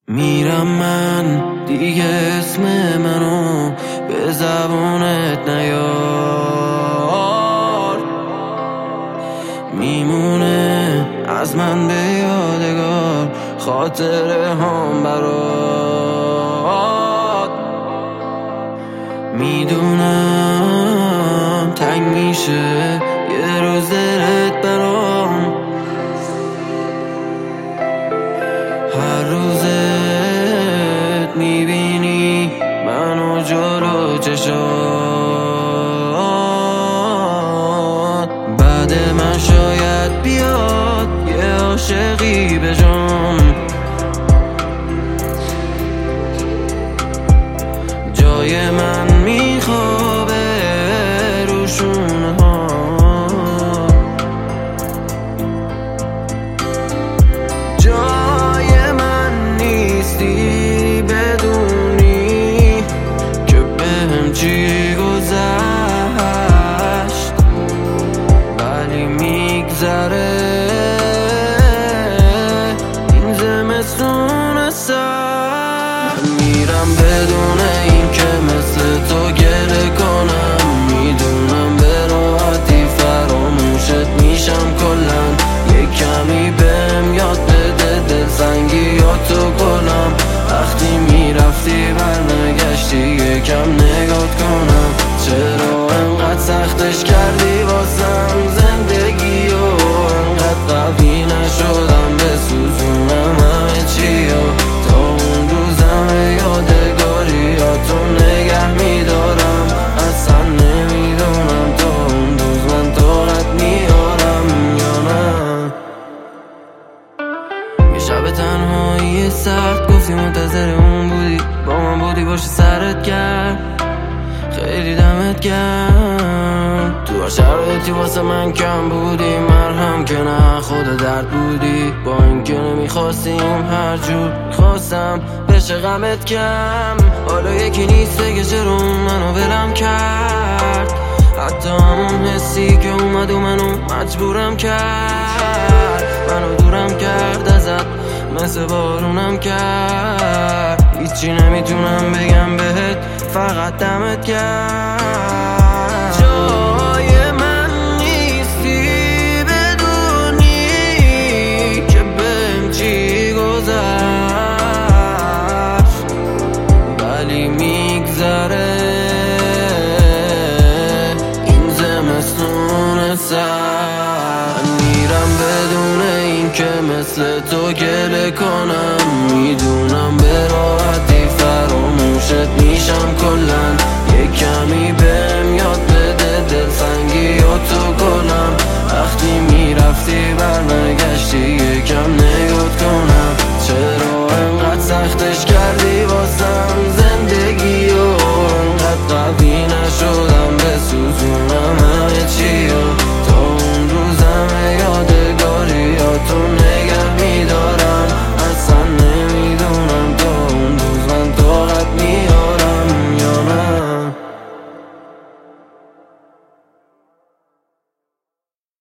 میرم من دیگه اسم منو به زبونت نیار، میمونه از من به یادگار خاطره هم برات. میدونم تنگ میشه یه روز دلت برام، هر روزت میبینی منو جلو چشات. بعد من شاید بیاد یه عاشقی به جام، جای من میخوابه رو شونه ها. جای من نیستی بدونی که بهم چی گذشت، ولی میگذره این زمستون سر. میرم بدون این که مثل تو گله کنم، میدونم به راحتی فراموشت میشم کلن. یه کمی بهم یاد بده دلسنگیاتو کنم، وقتی میرفتی برنگشتی یکم نگات کنم. چرا انقدر سختش کردی واسم زندگی و انقدر قوی نشدم بسوزونم همه چی و تا اون روزم یادگاریاتو نگه میدارم. اصلا نمیدونم تا اون روز من طاقت میارم یا نه. یه شب تنهایی سخت گفتی منتظر اون بودی، با من بودی باشه سرت کرد، خیلی دمت گرم. تو هر شرایطی واسه من کم بودی، مرهم که نه خود درد بودی. با اینکه نمیخواستیم هر جور میخواستم بشه غمت کم. حالا یکی نیسته که چرا منو ولم کرد، حتی همون حسی که اومد و منو مجبورم کرد. منو دورم کرد ازت مثل بارونم کرد. هیچی نمیتونم بگم بهت فقط دمت کرد. جای من نیستی بدونی که بهم چی گذشت، ولی میگذره این زمستون سر. میرم بدون این که مثل تو گله کنم، میدونم به راحتی فراموشت میشم کلن. یه کمی بهم یاد بده دلسنگ